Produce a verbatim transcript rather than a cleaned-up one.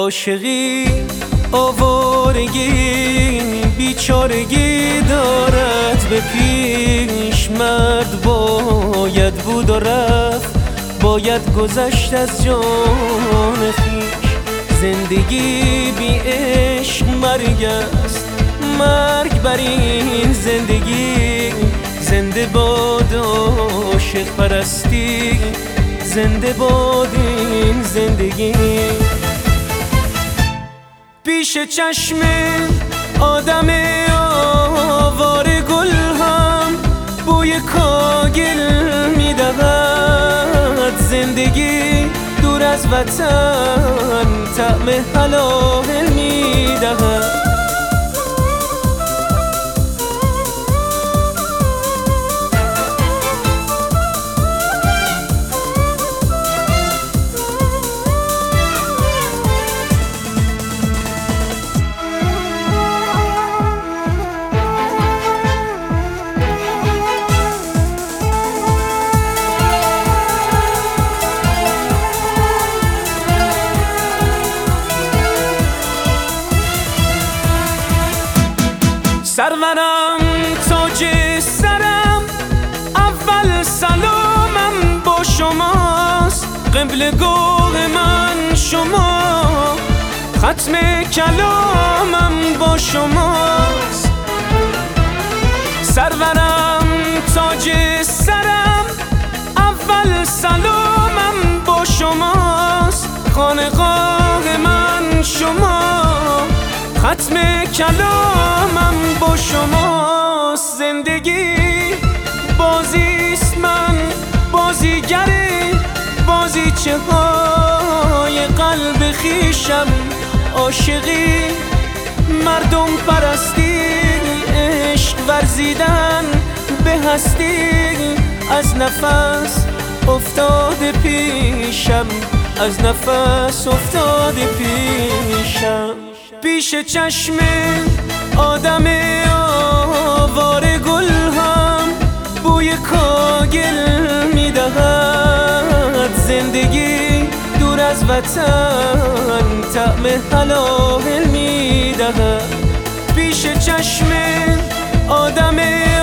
عاشقی آوارگی بیچارگی دارد به پیش، مرد باید بود و رفت، باید گذشت از جان خویش. زندگی بی عشق مرگ است، مرگ بر این زندگی. زنده باد عاشق پرستی، زنده باد این زندگی. پیش چشم آدم آواره گل هم بوی کاگل میدهد. زندگی دور از وطن طعم حلال میدهد. سرورم تاج سرم، اول سلامم با شماست. قبل گوه من شما، ختم کلامم با شماست. سرورم تاج سرم، اول سلامم با شماست. خانقاه من شما، ختم کلامم با شماست. زندگی بازیست، من بازیگری، بازیچه های قلب خیشم. عاشقی مردم پرستی، عشق ورزیدن به هستی. از نفس افتاده پیشم، از نفس افتاده پیشم. پیش چشم آدم آواره گل هم بوی کاگل میدهد. زندگی دور از وطن طعم حلال میدهد. پیش چشم آدم